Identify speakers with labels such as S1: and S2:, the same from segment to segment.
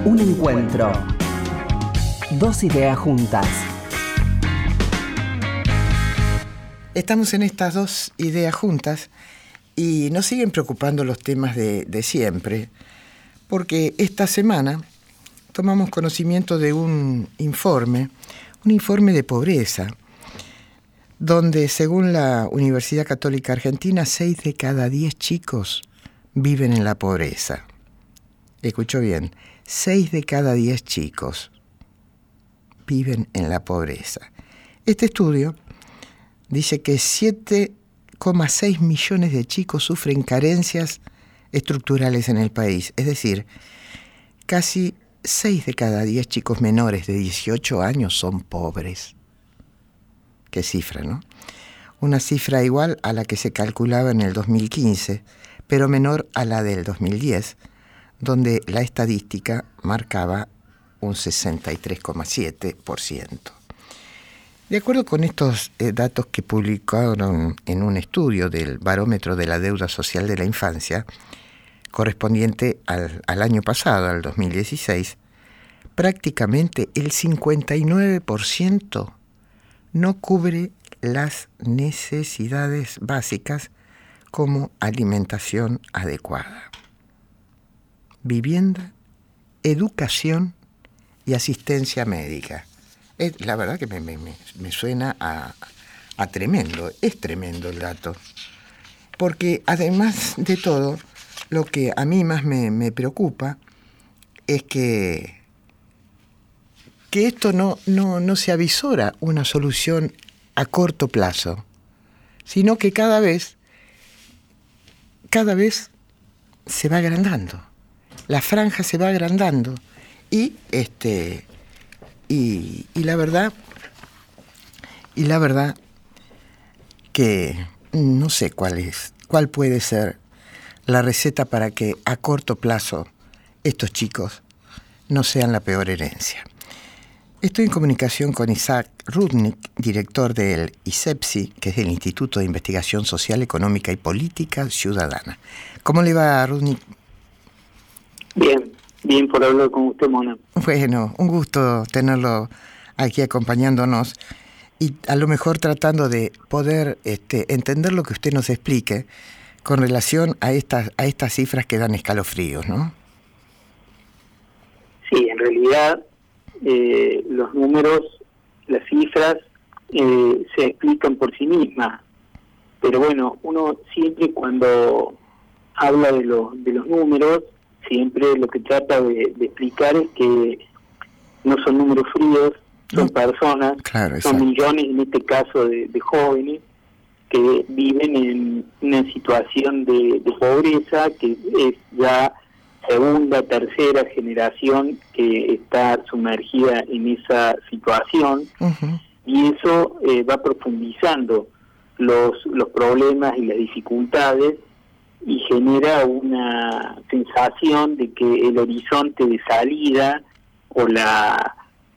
S1: Un encuentro. Dos ideas juntas.
S2: Estamos en estas dos ideas juntas y nos siguen preocupando los temas de siempre, porque esta semana tomamos conocimiento de un informe de pobreza, donde según la Universidad Católica Argentina, 6 de cada 10 chicos viven en la pobreza. Escuchó bien, 6 de cada 10 chicos viven en la pobreza. Este estudio dice que 7,6 millones de chicos sufren carencias estructurales en el país, es decir, casi 6 de cada 10 chicos menores de 18 años son pobres. Qué cifra, ¿no? Una cifra igual a la que se calculaba en el 2015, pero menor a la del 2010, donde la estadística marcaba un 63,7%. De acuerdo con estos datos que publicaron en un estudio del Barómetro de la Deuda Social de la Infancia, correspondiente al año pasado, al 2016, prácticamente el 59% no cubre las necesidades básicas como alimentación adecuada, vivienda, educación y asistencia médica. La verdad que me suena a tremendo, es tremendo el dato. Porque además de todo, lo que a mí más me preocupa es que esto no se avisora una solución a corto plazo, sino que cada vez se va agrandando. La franja se va agrandando y la verdad que no sé cuál puede ser la receta para que a corto plazo estos chicos no sean la peor herencia. Estoy en comunicación con Isaac Rudnick, director del ISEPSI, que es el Instituto de Investigación Social, Económica y Política Ciudadana. ¿Cómo le va, Rudnick?
S3: Bien por hablar con usted, Mona.
S2: Bueno, un gusto tenerlo aquí acompañándonos y a lo mejor tratando de poder entender lo que usted nos explique con relación a estas cifras que dan escalofríos, ¿no?
S3: Sí, en realidad los números, las cifras se explican por sí mismas, pero bueno, uno siempre cuando habla de los números, siempre lo que trata de explicar es que no son números fríos, son personas,
S2: claro,
S3: son millones, en este caso de jóvenes, que viven en una situación de pobreza, que es ya segunda, tercera generación que está sumergida en esa situación. Uh-huh. Y eso va profundizando los problemas y las dificultades y genera una sensación de que el horizonte de salida o la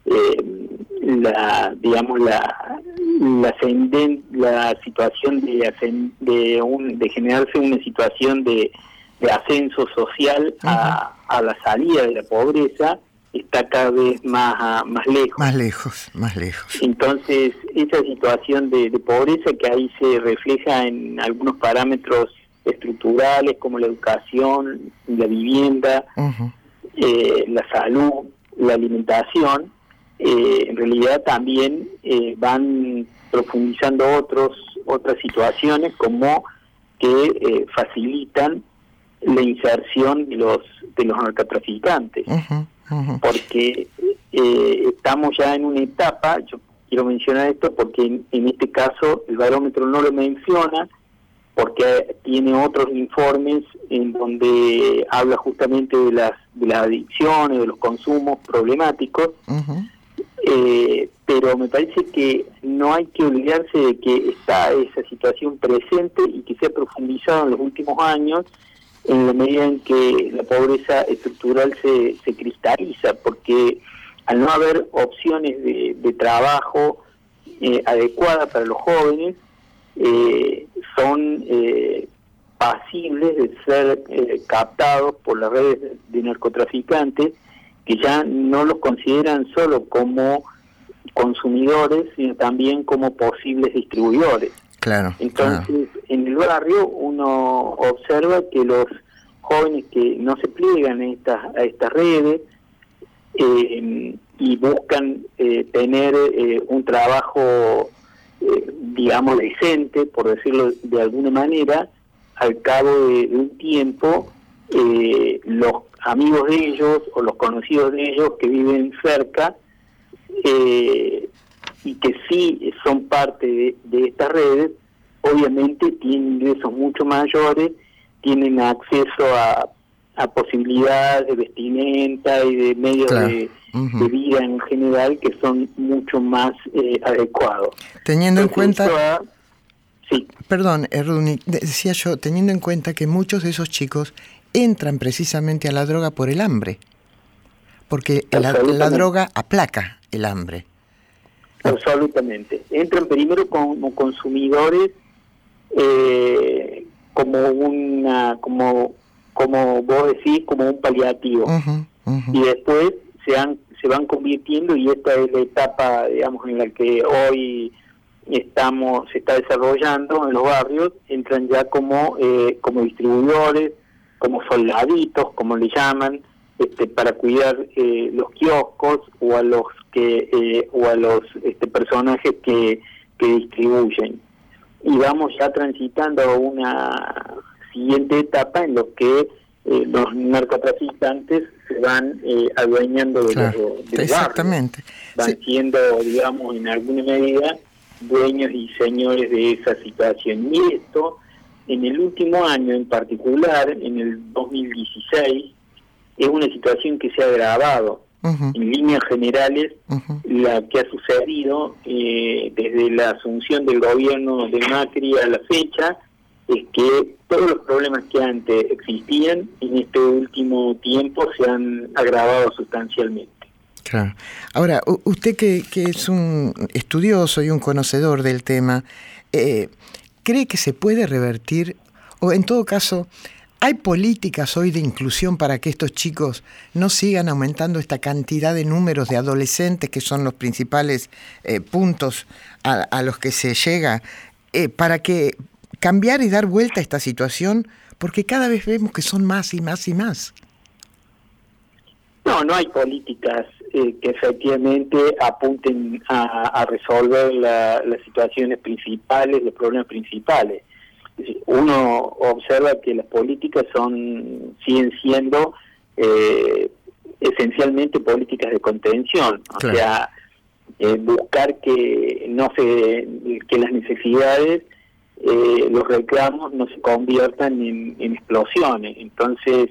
S3: situación de generarse una situación de ascenso social a la salida de la pobreza está cada vez más lejos.
S2: Más lejos.
S3: Entonces, esa situación de pobreza que ahí se refleja en algunos parámetros estructurales como la educación, la vivienda, uh-huh. La salud, la alimentación, en realidad también van profundizando otras situaciones como que facilitan la inserción de los narcotraficantes. Uh-huh, uh-huh. Porque estamos ya en una etapa, yo quiero mencionar esto porque en este caso el barómetro no lo menciona, porque tiene otros informes en donde habla justamente de las adicciones, de los consumos problemáticos, uh-huh. Pero me parece que no hay que olvidarse de que está esa situación presente y que se ha profundizado en los últimos años en la medida en que la pobreza estructural se cristaliza, porque al no haber opciones de trabajo adecuadas para los jóvenes, son pasibles de ser captados por las redes de narcotraficantes que ya no los consideran solo como consumidores, sino también como posibles distribuidores.
S2: Claro.
S3: Entonces, en el barrio uno observa que los jóvenes que no se pliegan a estas redes y buscan tener un trabajo, digamos, decente, por decirlo de alguna manera, al cabo de un tiempo, los amigos de ellos o los conocidos de ellos que viven cerca y que sí son parte de estas redes, obviamente tienen ingresos mucho mayores, tienen acceso a posibilidades de vestimenta y de medios de vida en general que son mucho más adecuados.
S2: Teniendo en cuenta...
S3: Sí.
S2: Perdón, Rudney, decía yo, teniendo en cuenta que muchos de esos chicos entran precisamente a la droga por el hambre, porque la droga aplaca el hambre.
S3: Absolutamente. Entran primero como consumidores, como vos decís, como un paliativo. Y después se van convirtiendo, y esta es la etapa, digamos, en la que hoy se está desarrollando en los barrios. Entran ya como distribuidores, como soldaditos, como le llaman, para cuidar los kioscos o a los personajes que distribuyen. Y vamos ya transitando a una siguiente etapa en lo que los narcotraficantes se van adueñando de los
S2: exactamente.
S3: Van siendo, digamos, en alguna medida dueños y señores de esa situación. Y esto, en el último año en particular, en el 2016, es una situación que se ha agravado. En líneas generales, la que ha sucedido desde la asunción del gobierno de Macri a la fecha es que todos los problemas que antes existían en este último tiempo se han agravado sustancialmente.
S2: Claro. Ahora, usted que es un estudioso y un conocedor del tema, ¿cree que se puede revertir? O en todo caso, ¿hay políticas hoy de inclusión para que estos chicos no sigan aumentando esta cantidad de números de adolescentes que son los principales puntos a los que se llega, para que cambiar y dar vuelta a esta situación? Porque cada vez vemos que son más y más y más.
S3: No hay políticas que efectivamente apunten a resolver las situaciones principales, los problemas principales. Uno observa que las políticas siguen siendo esencialmente políticas de contención,
S2: claro.
S3: O sea, buscar que las necesidades, los reclamos no se conviertan en explosiones. Entonces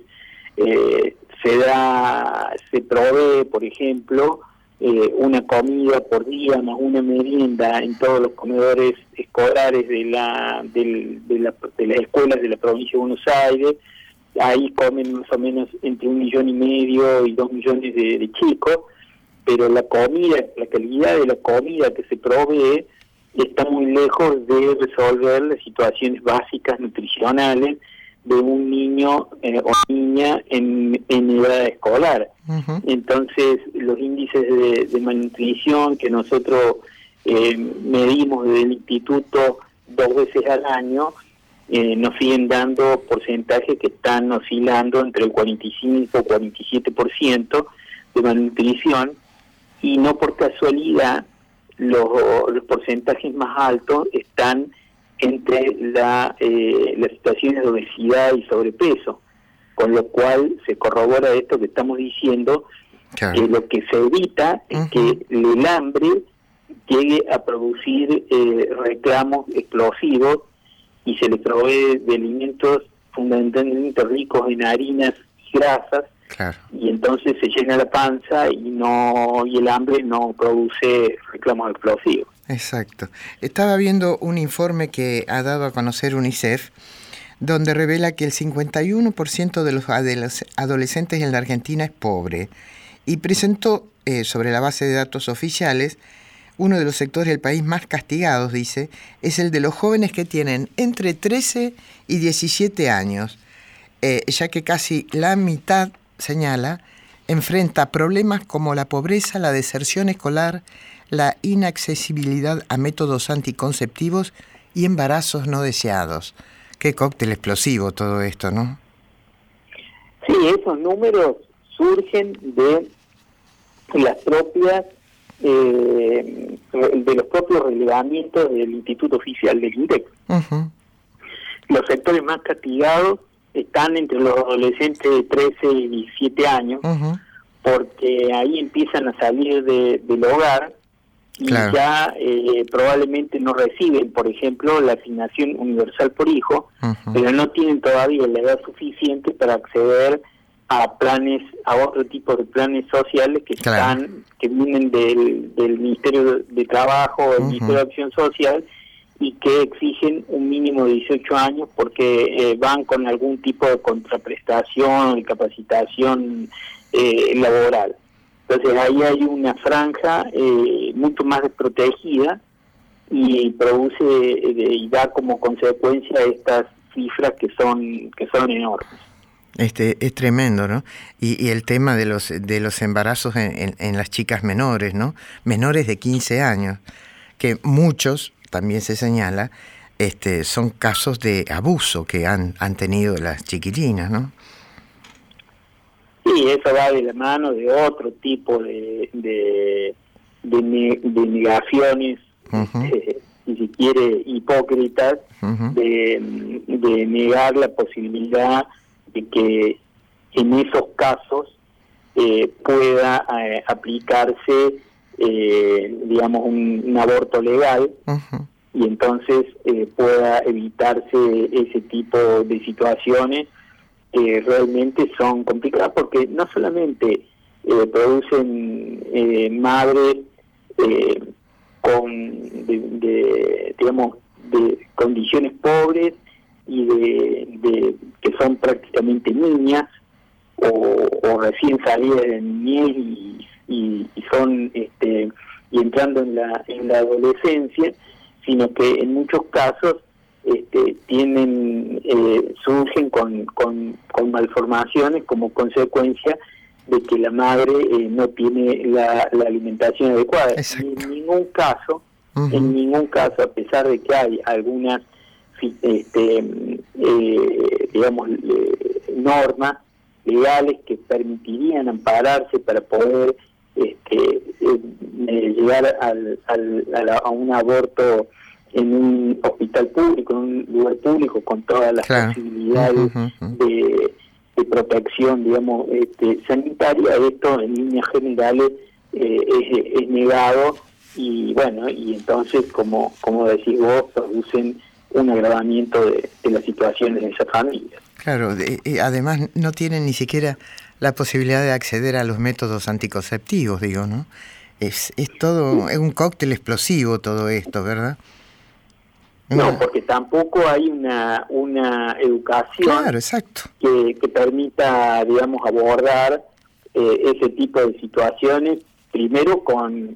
S3: se provee, por ejemplo, una comida por día más una merienda en todos los comedores escolares de las escuelas de la provincia de Buenos Aires. Ahí comen más o menos entre 1,5 millones y 2 millones de chicos, pero la calidad de la comida que se provee está muy lejos de resolver las situaciones básicas nutricionales de un niño o niña en edad escolar. Entonces, los índices de malnutrición que nosotros medimos desde el instituto 2 veces al año, nos siguen dando porcentajes que están oscilando entre el 45 y 47% de malnutrición, y no por casualidad los porcentajes más altos están entre las situaciones de obesidad y sobrepeso, con lo cual se corrobora esto que estamos diciendo, claro. Que lo que se evita es que el hambre llegue a producir reclamos explosivos, y se le provee de alimentos fundamentalmente ricos en harinas y grasas, claro. Y entonces se llena la panza y el hambre no produce reclamos explosivos.
S2: Exacto. Estaba viendo un informe que ha dado a conocer UNICEF, donde revela que el 51% de los adolescentes en la Argentina es pobre, y presentó, sobre la base de datos oficiales, uno de los sectores del país más castigados, dice, es el de los jóvenes que tienen entre 13 y 17 años, ya que casi la mitad, señala, enfrenta problemas como la pobreza, la deserción escolar, la inaccesibilidad a métodos anticonceptivos y embarazos no deseados. Qué cóctel explosivo todo esto, ¿no?
S3: Sí, esos números surgen de las propias de los propios relevamientos del Instituto Oficial del INDEC.
S2: Uh-huh.
S3: Los sectores más castigados están entre los adolescentes de 13 y 17 años, uh-huh, porque ahí empiezan a salir del hogar y claro, ya probablemente no reciben, por ejemplo, la asignación universal por hijo, uh-huh, pero no tienen todavía la edad suficiente para acceder a planes, a otro tipo de planes sociales que claro, que vienen del Ministerio de Trabajo, del uh-huh, Ministerio de Acción Social, y que exigen un mínimo de 18 años porque van con algún tipo de contraprestación, de capacitación laboral. Entonces ahí hay una franja mucho más desprotegida y produce y da como consecuencia estas cifras que son enormes.
S2: Es tremendo, ¿no? Y el tema de los embarazos en las chicas menores, ¿no? Menores de 15 años, que muchos, también se señala, son casos de abuso que han tenido las chiquilinas, ¿no?
S3: Sí, eso va de la mano de otro tipo de negaciones, uh-huh, si se quiere, hipócritas, uh-huh, de negar la posibilidad de que en esos casos pueda aplicarse, digamos, un aborto legal, uh-huh, y entonces pueda evitarse ese tipo de situaciones que realmente son complicadas porque no solamente producen madres con digamos de condiciones pobres y de que son prácticamente niñas o recién salidas de niñez y son y entrando en la adolescencia, sino que en muchos casos surgen con malformaciones como consecuencia de que la madre no tiene la alimentación adecuada.
S2: Exacto.
S3: Y en ningún caso, a pesar de que hay algunas digamos normas legales que permitirían ampararse para poder llegar a un aborto en un hospital público, en un lugar público, con todas las claro, posibilidades de protección, digamos, sanitaria. Esto en líneas generales es negado y bueno, y entonces como decís vos, producen un agravamiento de las situaciones de esas familias.
S2: Claro, además no tienen ni siquiera la posibilidad de acceder a los métodos anticonceptivos, digo, ¿no? Es todo, es un cóctel explosivo todo esto, ¿verdad?
S3: No, porque tampoco hay una educación,
S2: claro, exacto,
S3: que permita, digamos, abordar ese tipo de situaciones, primero con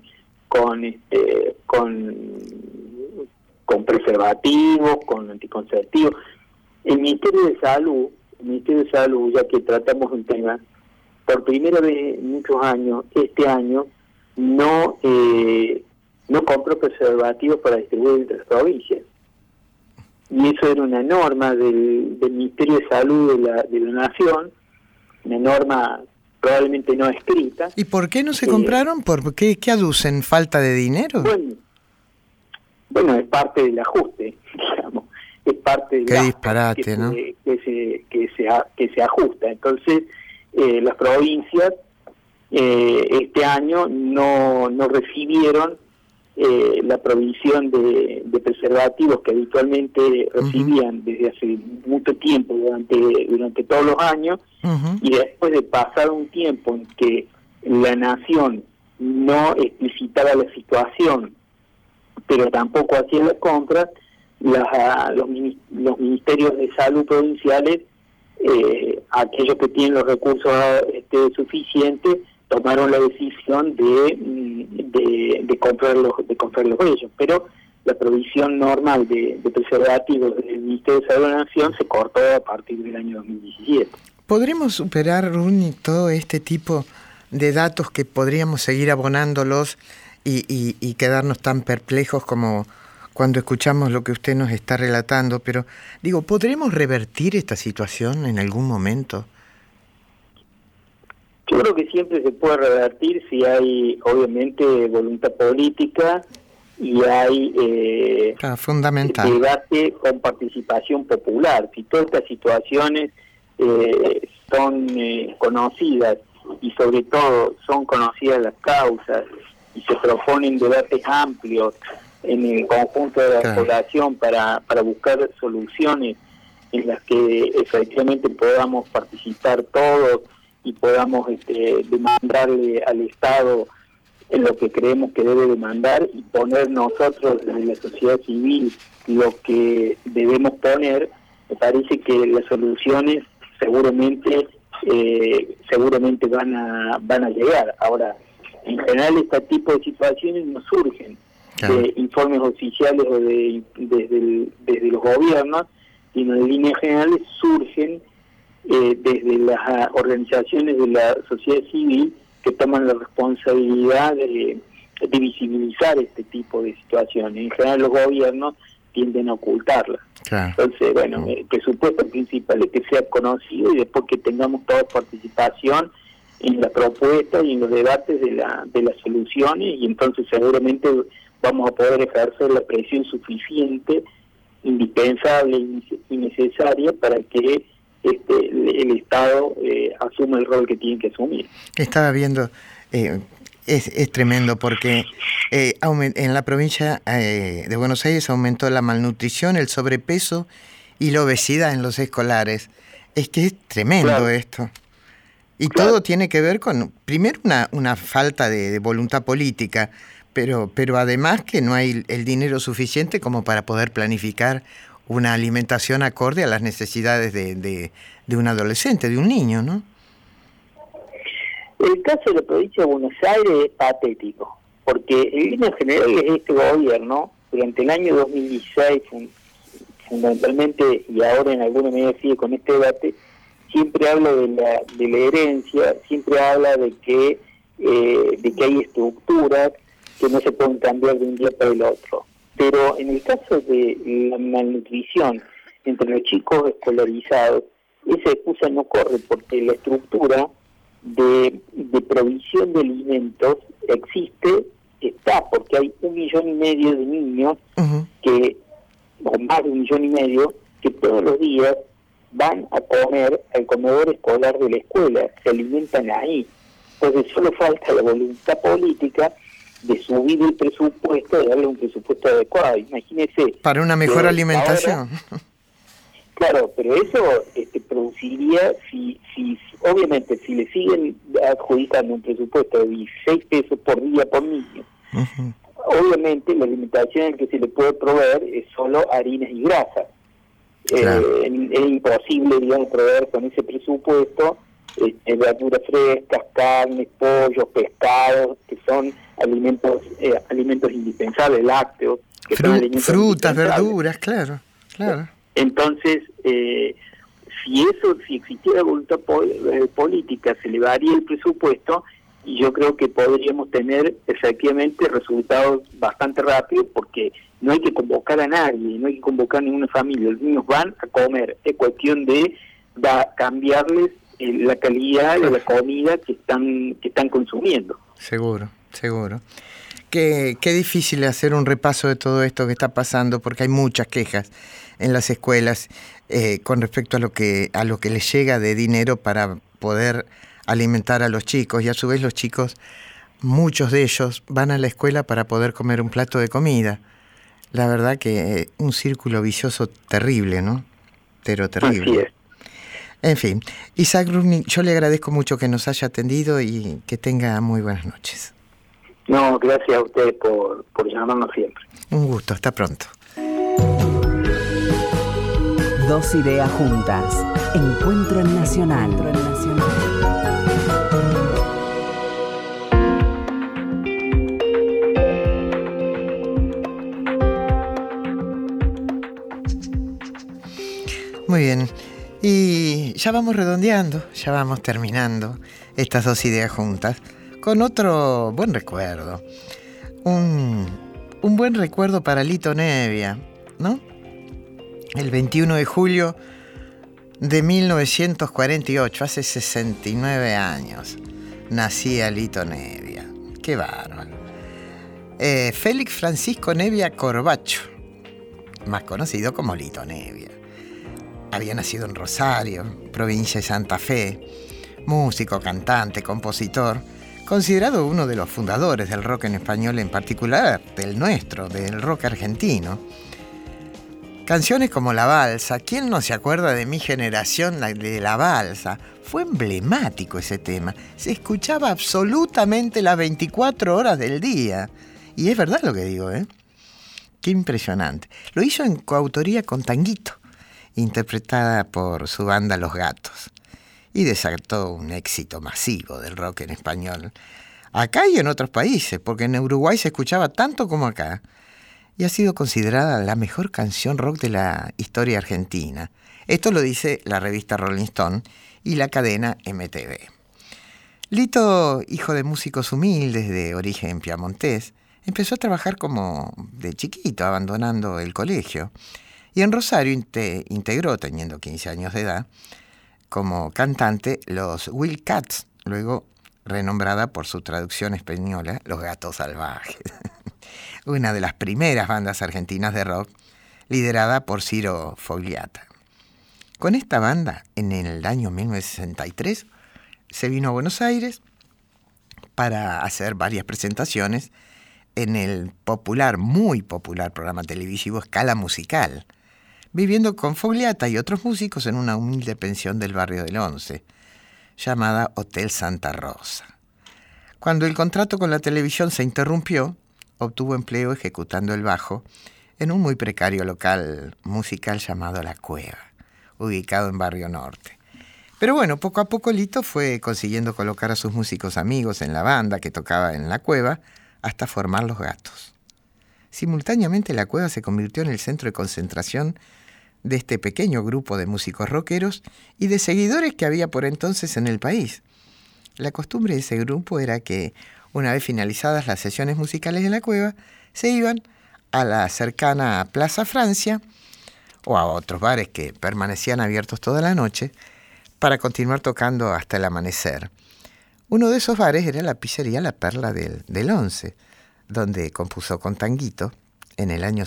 S3: preservativos, con anticonceptivos. El Ministerio de Salud, ya que tratamos un tema, por primera vez en muchos años, este año, no compró preservativos para distribuir entre las provincias. Y eso era una norma del Ministerio de Salud de la Nación, una norma probablemente no escrita.
S2: ¿Y por qué no se compraron? ¿Por qué aducen? ¿Falta de dinero?
S3: Bueno, es parte del ajuste, digamos. Es parte del
S2: qué disparate, ¿no?
S3: que se ajusta. Entonces, las provincias este año no recibieron la provisión de preservativos que habitualmente recibían desde hace mucho tiempo, durante todos los años, y después de pasar un tiempo en que la Nación no explicitaba la situación, pero tampoco hacía las compras, los ministerios de salud provinciales, aquellos que tienen los recursos suficientes, tomaron la decisión de comprarlos ellos, pero la provisión normal de preservativos del Ministerio de Salud de la Nación se cortó a partir del año 2017.
S2: ¿Podremos superar, Runi, todo este tipo de datos que podríamos seguir abonándolos y quedarnos tan perplejos como cuando escuchamos lo que usted nos está relatando, pero digo, ¿podremos revertir esta situación en algún momento?
S3: Yo creo que siempre se puede revertir si hay, obviamente, voluntad política y hay
S2: fundamental
S3: debate con participación popular. Si todas estas situaciones son conocidas y sobre todo son conocidas las causas y se proponen debates amplios en el conjunto de la población para buscar soluciones en las que efectivamente podamos participar todos y podamos demandarle al Estado en lo que creemos que debe demandar y poner nosotros desde la sociedad civil lo que debemos poner. Me parece que las soluciones seguramente van a llegar. Ahora, en general este tipo de situaciones no surgen de informes oficiales o desde los gobiernos, sino en líneas generales surgen desde las organizaciones de la sociedad civil que toman la responsabilidad de visibilizar este tipo de situaciones. En general los gobiernos tienden a ocultarlas. Entonces, bueno, el presupuesto principal es que sea conocido y después que tengamos toda participación en las propuestas y en los debates de las soluciones, y entonces seguramente vamos a poder ejercer la presión suficiente, indispensable y necesaria para que el Estado asuma el rol que tiene que asumir.
S2: Estaba viendo, es tremendo porque en la provincia de Buenos Aires aumentó la malnutrición, el sobrepeso y la obesidad en los escolares. Es que es tremendo esto. Y todo tiene que ver con, primero, una falta de voluntad política, pero además que no hay el dinero suficiente como para poder planificar una alimentación acorde a las necesidades de un adolescente, de un niño, ¿no?
S3: El caso de la provincia de Buenos Aires es patético, porque en líneas generales este gobierno, durante el año 2016, fundamentalmente, y ahora en alguna medida sigue con este debate, siempre habla de la herencia, siempre habla de que hay estructuras que no se pueden cambiar de un día para el otro. Pero en el caso de la malnutrición entre los chicos escolarizados, esa excusa no corre, porque la estructura de provisión de alimentos está, porque hay 1,5 millones de niños o más de 1,5 millones, que todos los días van a comer al comedor escolar de la escuela, se alimentan ahí. Entonces solo falta la voluntad política de subir el presupuesto, de darle un presupuesto adecuado. Imagínese.
S2: Para una mejor alimentación.
S3: Ahora, claro, pero eso produciría, obviamente, si le siguen adjudicando un presupuesto de 16 pesos por día por niño, obviamente la alimentación en que se le puede proveer es solo harinas y grasas. Es imposible, digamos, proveer con ese presupuesto verduras frescas, carnes, pollos, pescados, que son alimentos indispensables, lácteos, que son alimentos
S2: frutas, verduras, claro.
S3: Entonces, si existiera voluntad política, se elevaría el presupuesto y yo creo que podríamos tener efectivamente resultados bastante rápidos, porque no hay que convocar a nadie, no hay que convocar a ninguna familia, los niños van a comer, es cuestión de cambiarles la calidad de la comida que están consumiendo.
S2: Seguro. Qué difícil hacer un repaso de todo esto que está pasando, porque hay muchas quejas en las escuelas con respecto a lo que les llega de dinero para poder alimentar a los chicos, y a su vez los chicos, muchos de ellos, van a la escuela para poder comer un plato de comida. La verdad que un círculo vicioso terrible, ¿no? Pero terrible.
S3: Así es.
S2: En fin, Isaac Rubnik, yo le agradezco mucho que nos haya atendido y que tenga muy buenas noches.
S3: No, gracias a usted por llamarnos siempre.
S2: Un gusto, hasta pronto.
S1: Dos ideas juntas. Encuentro en Nacional.
S2: Muy bien. Y ya vamos redondeando, ya vamos terminando estas dos ideas juntas con otro buen recuerdo. Un buen recuerdo para Lito Nevia, ¿no? El 21 de julio de 1948, hace 69 años, nacía Lito Nevia. ¡Qué bárbaro! Félix Francisco Nevia Corbacho, más conocido como Lito Nevia. Había nacido en Rosario, provincia de Santa Fe, músico, cantante, compositor, considerado uno de los fundadores del rock en español, en particular del nuestro, del rock argentino. Canciones como La Balsa, ¿quién no se acuerda de mi generación de La Balsa? Fue emblemático ese tema, se escuchaba absolutamente las 24 horas del día. Y es verdad lo que digo, ¿eh? Qué impresionante. Lo hizo en coautoría con Tanguito, interpretada por su banda Los Gatos, y desató un éxito masivo del rock en español, acá y en otros países, porque en Uruguay se escuchaba tanto como acá, y ha sido considerada la mejor canción rock de la historia argentina. Esto lo dice la revista Rolling Stone y la cadena MTV. Lito, hijo de músicos humildes de origen piamontés, empezó a trabajar como de chiquito, abandonando el colegio, y en Rosario integró, teniendo 15 años de edad, como cantante los Wildcats, luego renombrada por su traducción española, Los Gatos Salvajes. Una de las primeras bandas argentinas de rock, liderada por Ciro Fogliata. Con esta banda, en el año 1963, se vino a Buenos Aires para hacer varias presentaciones en el muy popular programa televisivo Escala Musical, viviendo con Fogliata y otros músicos en una humilde pensión del barrio del Once, llamada Hotel Santa Rosa. Cuando el contrato con la televisión se interrumpió, obtuvo empleo ejecutando el bajo en un muy precario local musical llamado La Cueva, ubicado en Barrio Norte. Pero bueno, poco a poco Lito fue consiguiendo colocar a sus músicos amigos en la banda que tocaba en La Cueva hasta formar Los Gatos. Simultáneamente La Cueva se convirtió en el centro de concentración de este pequeño grupo de músicos rockeros y de seguidores que había por entonces en el país. La costumbre de ese grupo era que, una vez finalizadas las sesiones musicales de La Cueva, se iban a la cercana Plaza Francia o a otros bares que permanecían abiertos toda la noche para continuar tocando hasta el amanecer. Uno de esos bares era la pizzería La Perla del Once, donde compuso con Tanguito, en el año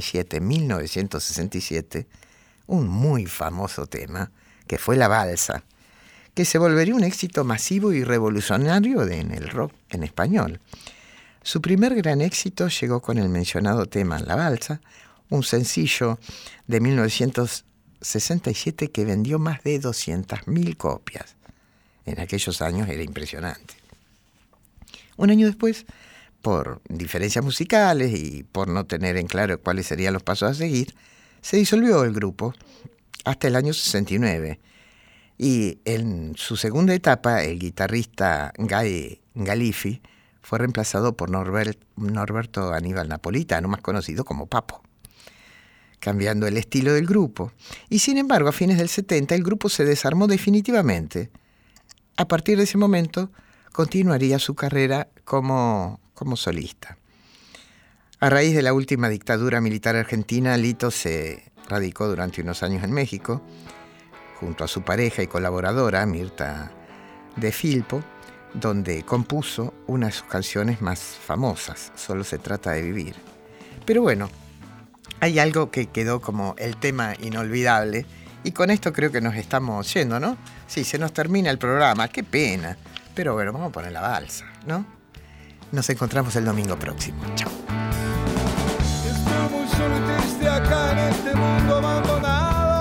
S2: 1967, un muy famoso tema, que fue La Balsa, que se volvería un éxito masivo y revolucionario en el rock en español. Su primer gran éxito llegó con el mencionado tema La Balsa, un sencillo de 1967 que vendió más de 200.000 copias. En aquellos años era impresionante. Un año después, por diferencias musicales y por no tener en claro cuáles serían los pasos a seguir, se disolvió el grupo hasta el año 69. Y en su segunda etapa, el guitarrista Guy Galifi fue reemplazado por Norberto Aníbal Napolitano, más conocido como Papo, cambiando el estilo del grupo. Y sin embargo, a fines del 70, el grupo se desarmó definitivamente. A partir de ese momento, continuaría su carrera como solista. A raíz de la última dictadura militar argentina, Lito se radicó durante unos años en México, junto a su pareja y colaboradora, Mirta de Filpo, donde compuso una de sus canciones más famosas, Solo se trata de vivir. Pero bueno, hay algo que quedó como el tema inolvidable, y con esto creo que nos estamos yendo, ¿no? Sí, se nos termina el programa, qué pena, pero bueno, vamos a poner La Balsa, ¿no? Nos encontramos el domingo próximo. Chao.
S4: Estoy muy solo y triste acá en este mundo abandonado.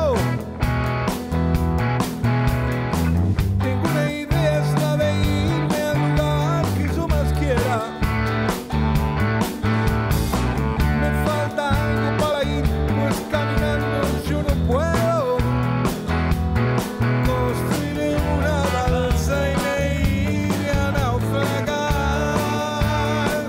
S4: Tengo una idea, es la de irme al lugar que yo más quiera. Me falta algo para ir, pues caminando yo no puedo. Construiré una balsa y me iré a naufragar.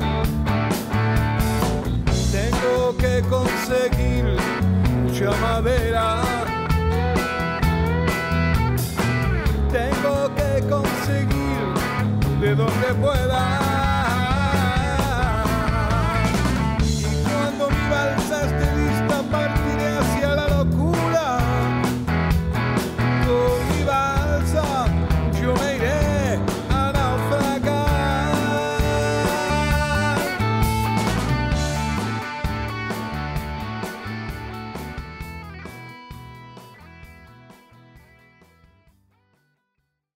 S4: Tengo que conseguir mucha madera que pueda.